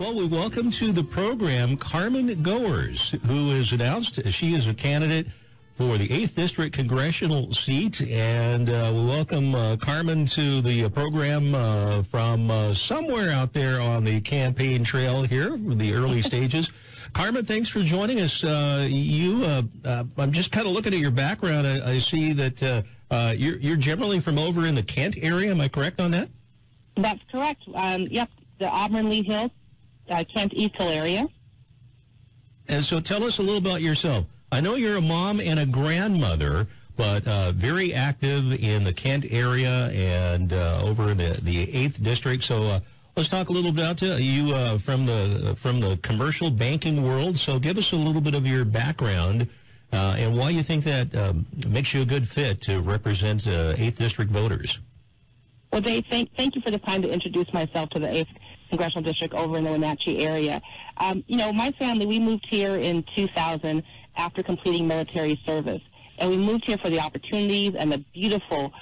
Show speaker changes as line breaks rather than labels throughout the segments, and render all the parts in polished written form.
Well, we welcome to the program Carmen Goers, who is announced she is a candidate for the 8th District Congressional seat. And we welcome Carmen to the program from somewhere out there on the campaign trail here, the early stages. Carmen, thanks for joining us. I'm just kind of looking at your background. I see that you're generally from over in the Kent area. Am I correct on that?
That's correct. Yep, the Auburn, Lee Hills, Kent, East Hill area.
And so tell us a little about yourself. I know you're a mom and a grandmother, but very active in the Kent area and over in the 8th District. So let's talk a little bit about you from the commercial banking world. So give us a little bit of your background and why you think that makes you a good fit to represent 8th District voters.
Well, Dave, thank you for the time to introduce myself to the 8th Congressional District over in the Wenatchee area. My family, we moved here in 2000 after completing military service. And we moved here for the opportunities and the beautiful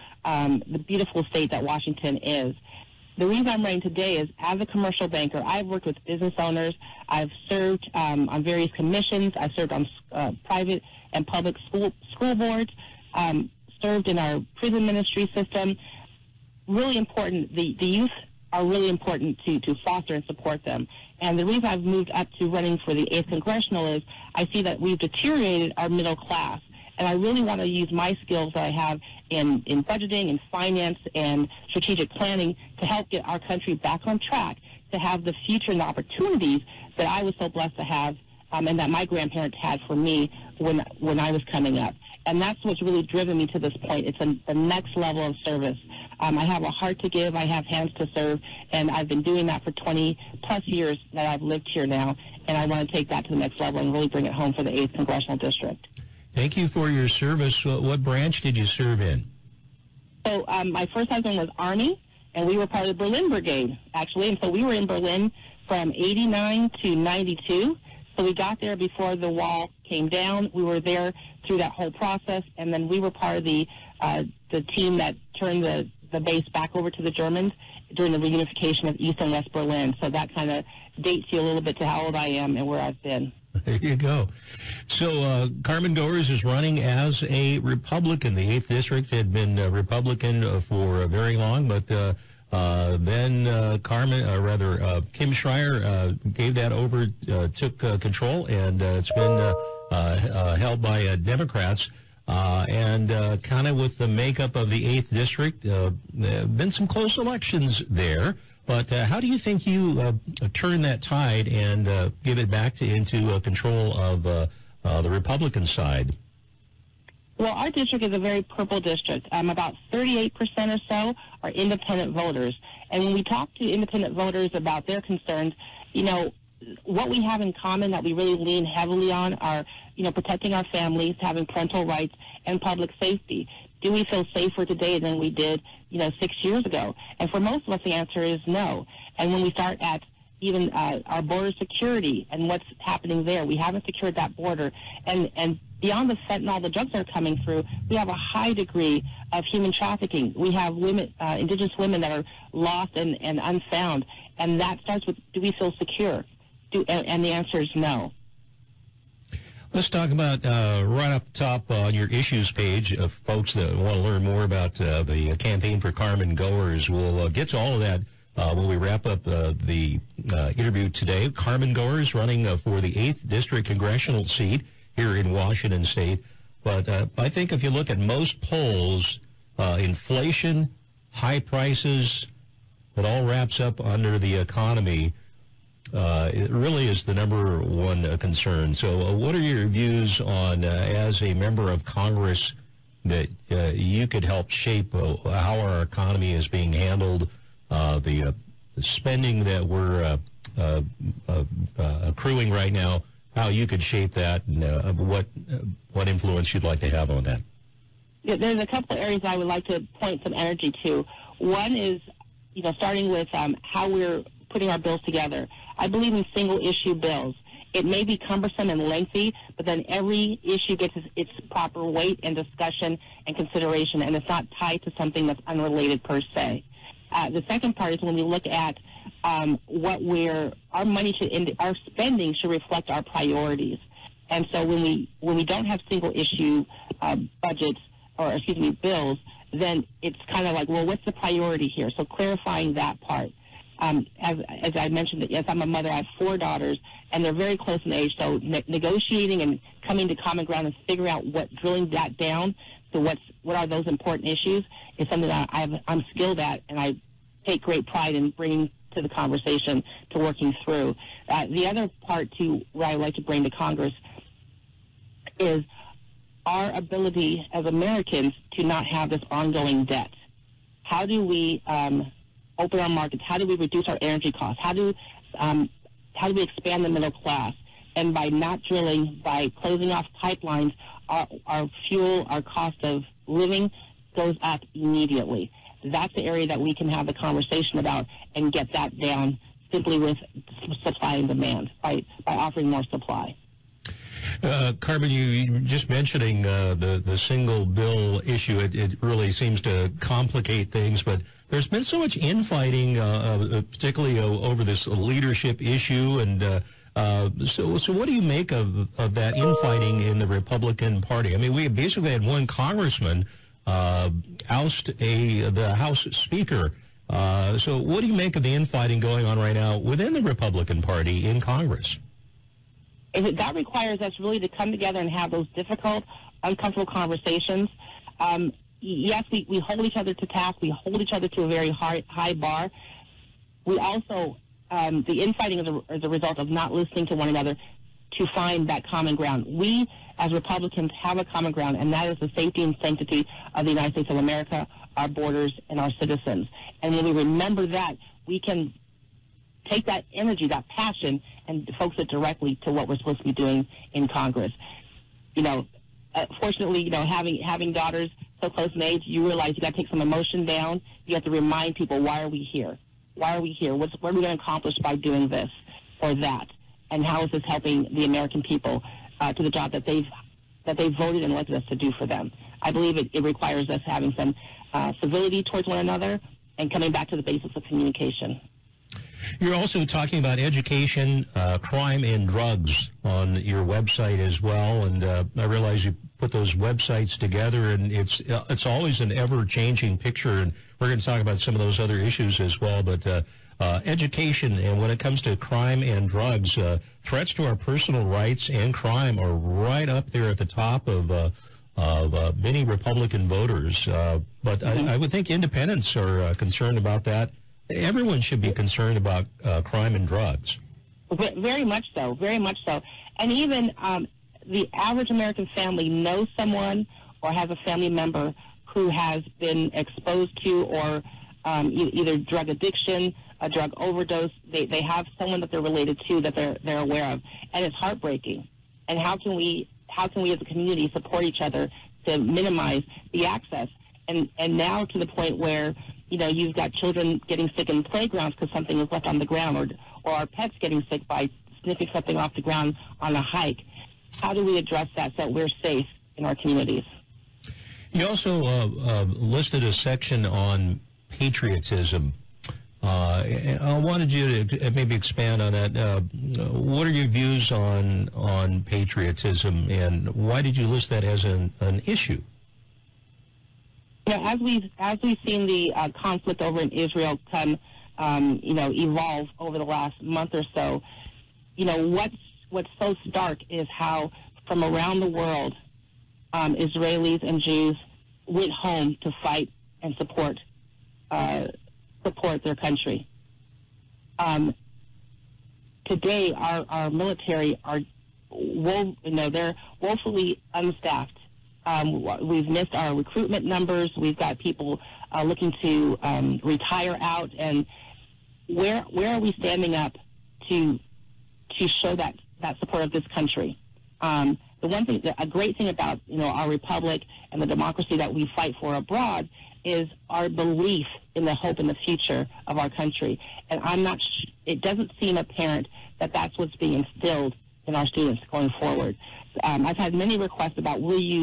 state that Washington is. The reason I'm running today is, as a commercial banker, I've worked with business owners. I've served on various commissions. I've served on private and public school boards, served in our prison ministry system. Really important. The youth are really important to foster and support them. And the reason I've moved up to running for the 8th Congressional is I see that we've deteriorated our middle class. And I really want to use my skills that I have in budgeting and finance and strategic planning to help get our country back on track, to have the future and the opportunities that I was so blessed to have and that my grandparents had for me when I was coming up. And that's what's really driven me to this point. It's the next level of service. I have a heart to give. I have hands to serve. And I've been doing that for 20-plus years that I've lived here now. And I want to take that to the next level and really bring it home for the 8th Congressional District.
Thank you for your service. What branch did you serve in?
So my first husband was Army, and we were part of the Berlin Brigade, actually. And so we were in Berlin from 89 to 92. So we got there before the wall came down. We were there through that whole process. And then we were part of the team that turned the base back over to the Germans during the reunification of East and West Berlin. So that kind of dates you a little bit to how old I am and where I've been.
There you go. So Carmen Goers is running as a Republican. The 8th District had been a Republican for very long, but then Kim Schreier gave that over, took control, and it's been held by Democrats. And kind of with the makeup of the 8th District, there have been some close elections there. But how do you think you turn that tide and give it back into control of the Republican side?
Well, our district is a very purple district. About 38% or so are independent voters. And when we talk to independent voters about their concerns, what we have in common that we really lean heavily on are, protecting our families, having parental rights, and public safety. Do we feel safer today than we did, 6 years ago? And for most of us, the answer is no. And when we start at even our border security and what's happening there, we haven't secured that border. And beyond the fentanyl, the drugs that are coming through, we have a high degree of human trafficking. We have women, indigenous women that are lost and unfound. And that starts with, do we feel secure? And the answer is no.
Let's talk about right up top on your issues page of folks that want to learn more about the campaign for Carmen Goers. We'll get to all of that when we wrap up the interview today. Carmen Goers running for the 8th District Congressional seat here in Washington State. But I think if you look at most polls, inflation, high prices, it all wraps up under the economy. It really is the number one concern. So what are your views on, as a member of Congress, that you could help shape how our economy is being handled, the spending that we're accruing right now, how you could shape that, and what influence you'd like to have on that?
Yeah, there's a couple of areas I would like to point some energy to. One is, starting with how we're putting our bills together. I believe in single-issue bills. It may be cumbersome and lengthy, but then every issue gets its proper weight and discussion and consideration, and it's not tied to something that's unrelated per se. The second part is when we look at our spending should reflect our priorities. And so when we don't have single issue budgets, or bills, then it's kind of like, well, what's the priority here? So clarifying that part. As I mentioned, yes, I'm a mother. I have 4 daughters, and they're very close in age. So negotiating and coming to common ground and figuring out drilling that down to what are those important issues is something that I'm skilled at, and I take great pride in bringing to the conversation, to working through. The other part to where I like to bring to Congress is our ability as Americans to not have this ongoing debt. How do we open our markets? How do we reduce our energy costs? How do we expand the middle class? And by not drilling, by closing off pipelines, our fuel, our cost of living goes up immediately. That's the area that we can have the conversation about and get that down simply with supply and demand, by offering more supply.
Carmen, you just mentioning the single bill issue, it really seems to complicate things, but there's been so much infighting, particularly over this leadership issue, and so what do you make of that infighting in the Republican Party? I mean, we basically had one congressman oust the House Speaker. So what do you make of the infighting going on right now within the Republican Party in Congress?
That requires us really to come together and have those difficult, uncomfortable conversations. Yes, we hold each other to task. We hold each other to a very high bar. We also, the infighting is a result of not listening to one another to find that common ground. We, as Republicans, have a common ground, and that is the safety and sanctity of the United States of America, our borders, and our citizens. And when we remember that, we can take that energy, that passion, and focus it directly to what we're supposed to be doing in Congress. Fortunately, having daughters so close in age, you realize you got to take some emotion down. You have to remind people, why are we here? Why are we here? What are we going to accomplish by doing this or that? And how is this helping the American people to the job that they've voted and elected us to do for them? I believe it requires us having some civility towards one another and coming back to the basics of communication.
You're also talking about education, crime, and drugs on your website as well, and I realize you put those websites together, and it's always an ever-changing picture, and we're going to talk about some of those other issues as well, but education, and when it comes to crime and drugs, threats to our personal rights and crime are right up there at the top of many Republican voters, but I would think independents are concerned about that. Everyone should be concerned about crime and drugs.
Very much so, very much so. And even the average American family knows someone or has a family member who has been exposed to or either drug addiction, a drug overdose. They have someone that they're related to that they're aware of, and it's heartbreaking. And how can we as a community support each other to minimize the access? And now to the point where you've got children getting sick in playgrounds because something is left on the ground, or our pets getting sick by sniffing something off the ground on a hike. How do we address that so we're safe in our communities?
You also listed a section on patriotism. I wanted you to maybe expand on that. What are your views on patriotism, and why did you list that as an issue?
As we've seen the conflict over in Israel evolve over the last month or so, what's so stark is how from around the world, Israelis and Jews went home to fight and support their country. Today, our military they're woefully unstaffed. We've missed our recruitment numbers. We've got people looking to retire out. And where are we standing up to show that support of this country? A great thing about our republic and the democracy that we fight for abroad is our belief in the hope and the future of our country. And it doesn't seem apparent that that's what's being instilled in our students going forward. I've had many requests about, will you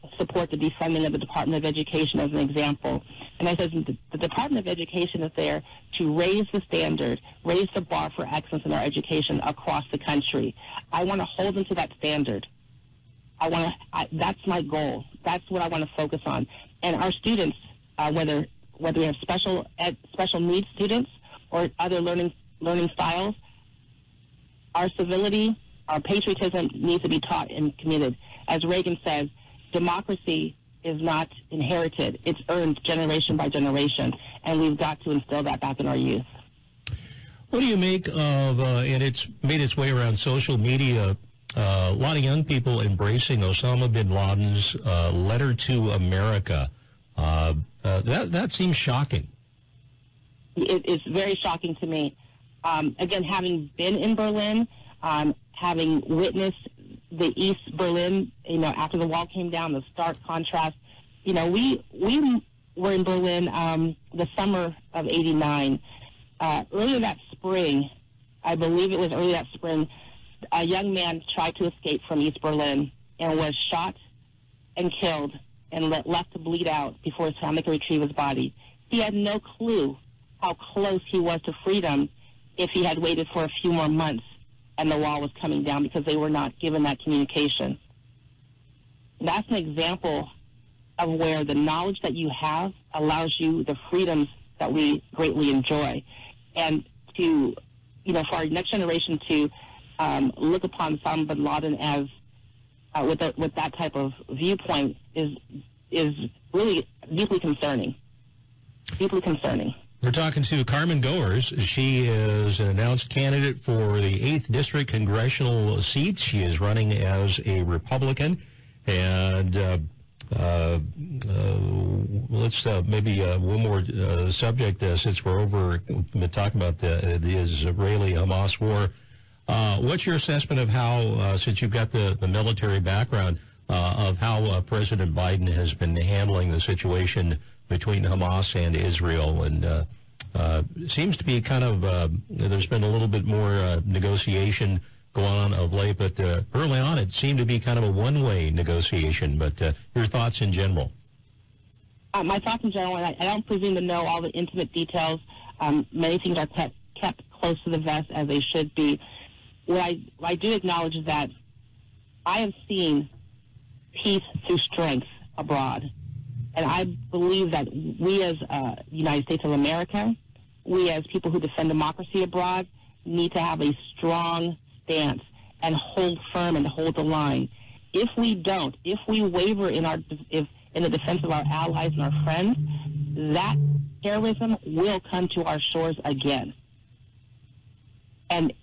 support the defunding of the Department of Education as an example. And I said the Department of Education is there to raise the standard, raise the bar for excellence in our education across the country. I want to hold them to that standard. That's my goal. That's what I want to focus on. And our students, whether we have special needs students or other learning styles, our civility, our patriotism needs to be taught and committed. As Reagan says, democracy is not inherited. It's earned generation by generation, and we've got to instill that back in our youth.
What do you make of, and it's made its way around social media, a lot of young people embracing Osama bin Laden's letter to America? That seems shocking.
It's very shocking to me. Again, having been in Berlin, having witnessed the East Berlin, after the wall came down, the stark contrast. We were in Berlin the summer of '89. Earlier that spring, I believe it was early that spring, a young man tried to escape from East Berlin and was shot and killed and left to bleed out before his family could retrieve his body. He had no clue how close he was to freedom if he had waited for a few more months and the wall was coming down, because they were not given that communication. That's an example of where the knowledge that you have allows you the freedoms that we greatly enjoy. And to, for our next generation to look upon Osama bin Laden as with that type of viewpoint is really deeply concerning. Deeply concerning.
We're talking to Carmen Goers. She is an announced candidate for the 8th District Congressional seat. She is running as a Republican. And let's maybe one more subject, since we're over talking about the Israeli-Hamas war. What's your assessment of how, since you've got the military background, of how President Biden has been handling the situation between Hamas and Israel? And seems to be kind of, there's been a little bit more negotiation going on of late, but early on it seemed to be kind of a one-way negotiation. But your thoughts in general?
My thoughts in general, and I don't presume to know all the intimate details. Many things are kept close to the vest, as they should be. What I do acknowledge is that I have seen peace through strength abroad. And I believe that we as the United States of America, we as people who defend democracy abroad, need to have a strong stance and hold firm and hold the line. If we don't, if we waver in the defense of our allies and our friends, that terrorism will come to our shores again. And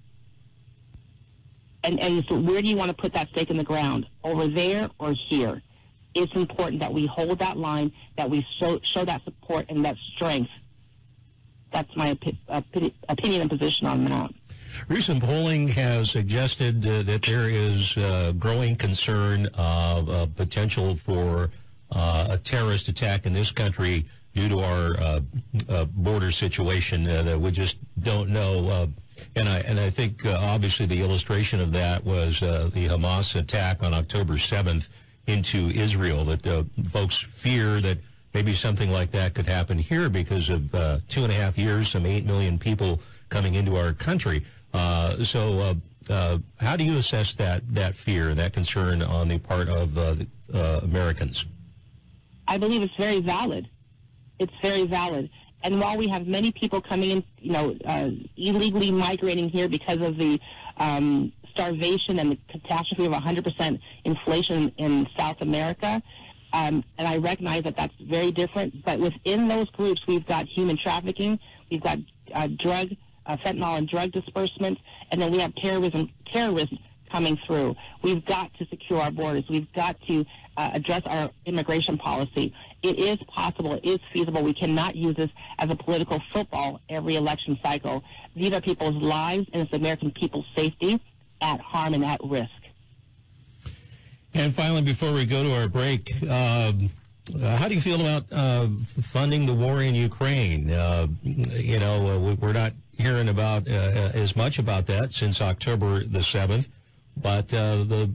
so where do you want to put that stake in the ground? Over there or here? It's important that we hold that line, that we show that support and that strength. That's my opinion and position on that.
Recent polling has suggested that there is growing concern of potential for a terrorist attack in this country due to our border situation that we just don't know. And I think obviously the illustration of that was the Hamas attack on October 7th into Israel, that folks fear that maybe something like that could happen here because of 2.5 years, some 8 million people coming into our country. So how do you assess that fear, that concern on the part of Americans?
I believe it's very valid. It's very valid. And while we have many people coming in, illegally migrating here because of the starvation and the catastrophe of 100% inflation in South America, and I recognize that that's very different, but within those groups, we've got human trafficking, we've got fentanyl and drug disbursements, and then we have terrorists coming through. We've got to secure our borders. We've got to address our immigration policy. It is possible. It is feasible. We cannot use this as a political football every election cycle. These are people's lives, and it's the American people's safety at harm and at risk.
And finally, before we go to our break, how do you feel about funding the war in Ukraine? We're not hearing about as much about that since October the 7th, but the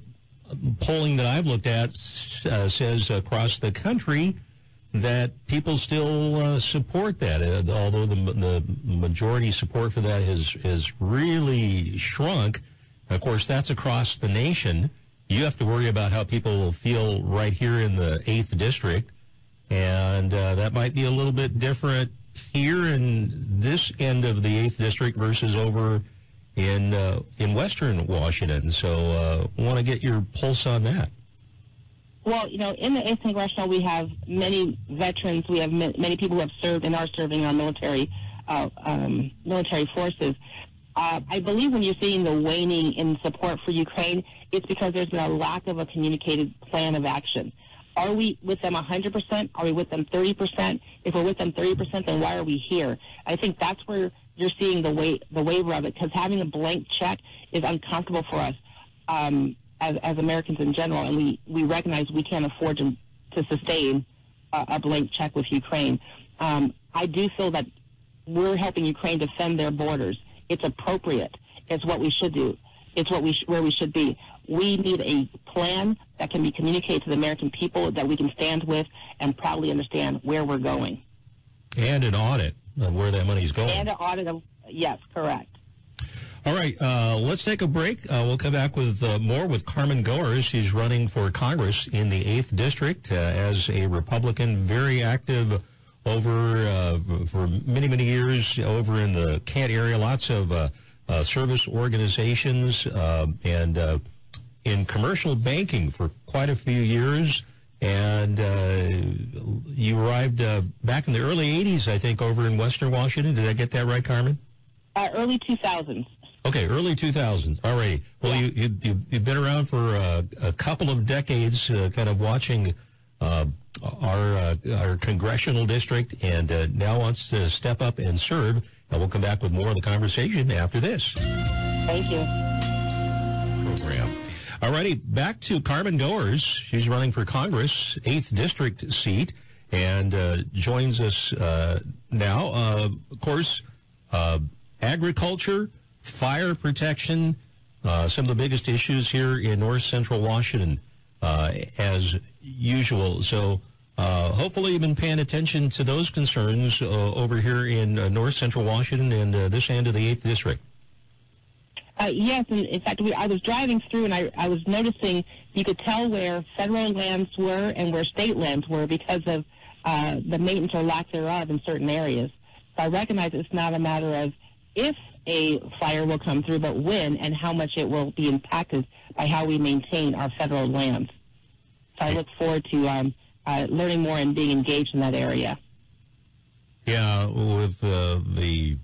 polling that I've looked at says across the country that people still support that, although the majority support for that has really shrunk. Of course, that's across the nation. You have to worry about how people will feel right here in the 8th District, and that might be a little bit different here in this end of the 8th District versus over in Western Washington. So want to get your pulse on that.
Well, you know, in the 8th Congressional, we have many veterans. We have many people who have served and are serving our military forces. I believe when you're seeing the waning in support for Ukraine, it's because there's been a lack of a communicated plan of action. Are we with them 100%? Are we with them 30%? If we're with them 30%, then why are we here? I think that's where you're seeing the waiver of it, because having a blank check is uncomfortable for us. As Americans in general, and we recognize we can't afford to sustain a blank check with Ukraine. I do feel that we're helping Ukraine defend their borders. It's appropriate. It's what we should do. It's where we should be. We need a plan that can be communicated to the American people, that we can stand with and proudly understand where we're going.
And an audit of where that money's going.
And an audit of, yes, correct.
All right, let's take a break. We'll come back with more with Carmen Goers. She's running for Congress in the 8th District as a Republican, very active over for many, many years over in the Kent area. Lots of service organizations and in commercial banking for quite a few years. And you arrived back in the early 80s, I think, over in Western Washington. Did I get that right, Carmen?
Early 2000s.
Okay, early 2000s. All right. Well,
yeah.
You've been around for a couple of decades, kind of watching our congressional district, and now wants to step up and serve. And we'll come back with more of the conversation after this.
Thank you.
Program. All righty, back to Carmen Goers. She's running for Congress, 8th District seat, and joins us now. Of course, agriculture, fire protection, some of the biggest issues here in north central Washington, as usual. So hopefully you've been paying attention to those concerns over here in north central Washington and this end of the 8th District.
Yes, and in fact, I was driving through and I was noticing you could tell where federal lands were and where state lands were because of the maintenance or lack thereof in certain areas. So I recognize it's not a matter of if a fire will come through, but when and how much it will be impacted by how we maintain our federal lands. So I look forward to learning more and being engaged in that area.
Yeah, with the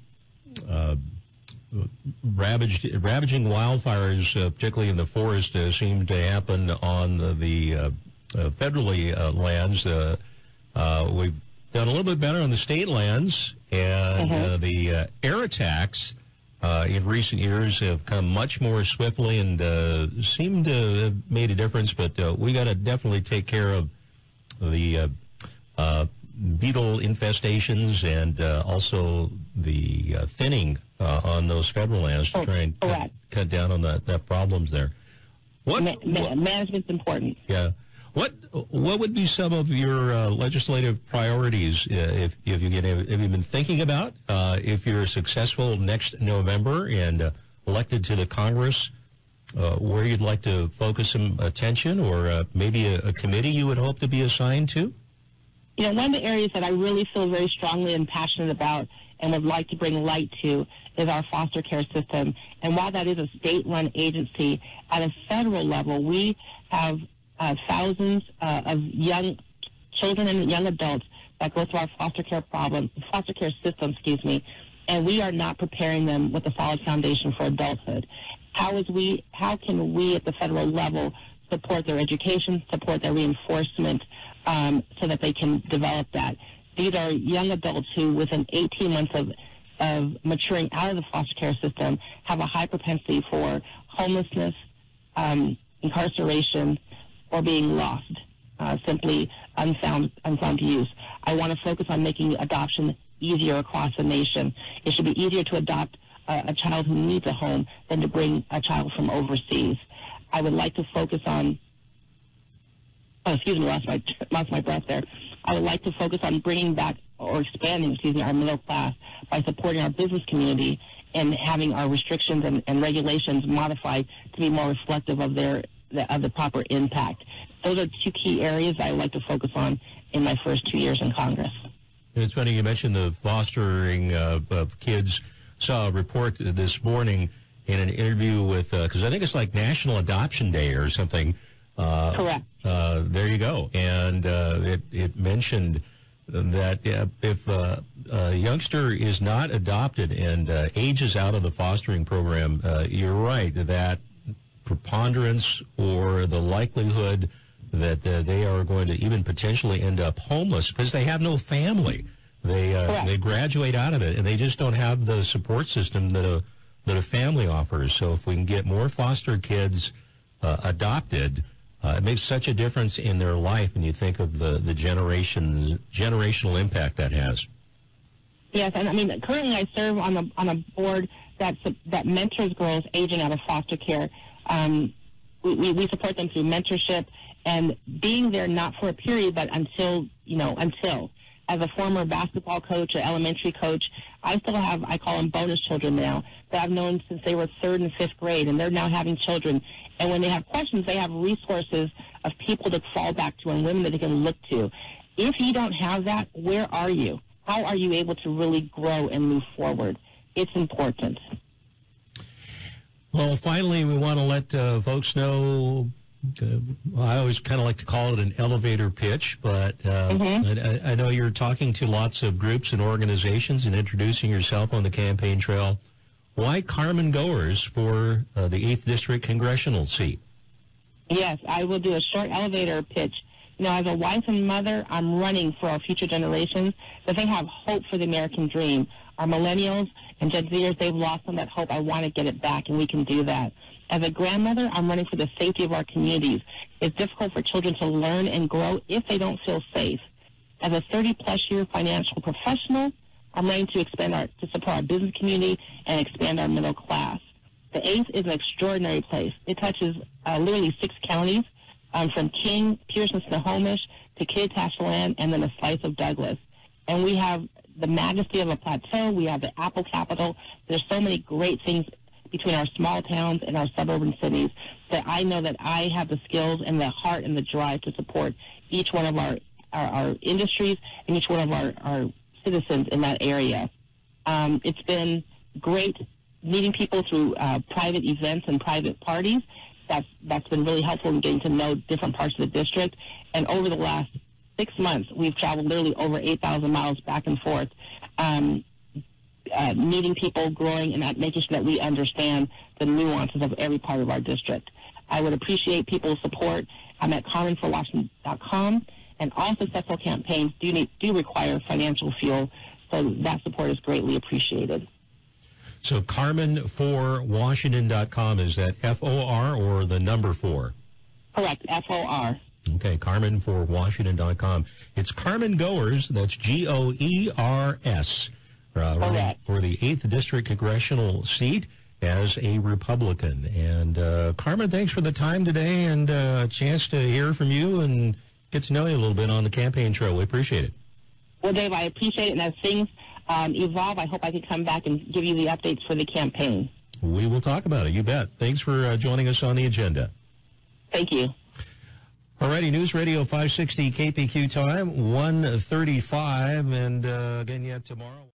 ravaging wildfires, particularly in the forest, seem to happen on the federally lands. We've done a little bit better on the state lands, and the air attacks in recent years have come much more swiftly and seem to have made a difference, but we got to definitely take care of the beetle infestations and also the thinning on those federal lands to try and cut down on that problems there.
Management's important.
Yeah. What would be some of your legislative priorities if you have you been thinking about if you're successful next November and elected to the Congress, where you'd like to focus some attention, or maybe a committee you would hope to be assigned to?
You know, one of the areas that I really feel very strongly and passionate about and would like to bring light to is our foster care system. And while that is a state-run agency, at a federal level, we have thousands of young children and young adults that go through our foster care system, and we are not preparing them with a solid foundation for adulthood. How can we at the federal level support their education, support their reinforcement, so that they can develop that? These are young adults who, within 18 months of maturing out of the foster care system, have a high propensity for homelessness, incarceration, or being lost, simply unfound use. I want to focus on making adoption easier across the nation. It should be easier to adopt a child who needs a home than to bring a child from overseas. I would like to focus on, lost my breath there. I would like to focus on bringing back or expanding, our middle class by supporting our business community and having our restrictions and regulations modified to be more reflective of the proper impact. Those are two key areas I would like to focus on in my first 2 years in Congress.
It's funny you mentioned the fostering of kids. Saw a report this morning in an interview with, because I think it's like National Adoption Day or something.
Correct.
There you go. And it mentioned that if a youngster is not adopted and ages out of the fostering program, you're right, that preponderance or the likelihood that they are going to even potentially end up homeless because they have no family. They graduate out of it, and they just don't have the support system that a family offers. So if we can get more foster kids adopted, it makes such a difference in their life, and you think of the generational impact that has.
Yes, and I mean, currently I serve on a board that mentors girls aging out of foster care. We support them through mentorship and being there not for a period, but until. As a former basketball coach, an elementary coach, I still have, I call them bonus children now, that I've known since they were 3rd and 5th grade, and they're now having children. And when they have questions, they have resources of people to fall back to and women that they can look to. If you don't have that, where are you? How are you able to really grow and move forward? It's important.
Well, finally, we want to let folks know, I always kind of like to call it an elevator pitch, but I know you're talking to lots of groups and organizations and introducing yourself on the campaign trail. Why Carmen Goers for the 8th District congressional seat?
Yes, I will do a short elevator pitch. As a wife and mother, I'm running for our future generations that they have hope for the American dream. Our millennials and Gen Zers, they've lost some of that hope. I want to get it back, and we can do that. As a grandmother, I'm running for the safety of our communities. It's difficult for children to learn and grow if they don't feel safe. As a 30-plus year financial professional, I'm running to support our business community and expand our middle class. The 8th is an extraordinary place. It touches literally 6 counties, from King, Pearson, Snohomish, to Kittitas-Chelan, and then a slice of Douglas. And we have the majesty of a plateau. We have the apple capital. There's so many great things between our small towns and our suburban cities that I know that I have the skills and the heart and the drive to support each one of our industries and each one of our citizens in that area. It's been great meeting people through private events and private parties. That's been really helpful in getting to know different parts of the district. And over the last 6 months, we've traveled literally over 8,000 miles back and forth, meeting people, growing, and making sure that we understand the nuances of every part of our district. I would appreciate people's support. I'm at CarmenForWashington.com, and all successful campaigns do require financial fuel, so that support is greatly appreciated.
So CarmenForWashington.com, is that F-O-R or the number 4?
Correct, F-O-R.
Okay, CarmenForWashington.com. It's Carmen Goers, that's G-O-E-R-S, running for the 8th District Congressional seat as a Republican. And Carmen, thanks for the time today and a chance to hear from you and get to know you a little bit on the campaign trail. We appreciate it.
Well, Dave, I appreciate it, and as things evolve, I hope I can come back and give you the updates for the campaign.
We will talk about it, you bet. Thanks for joining us on the agenda.
Thank you.
Alrighty, News Radio 560 KPQ time, 1:35, and again, tomorrow.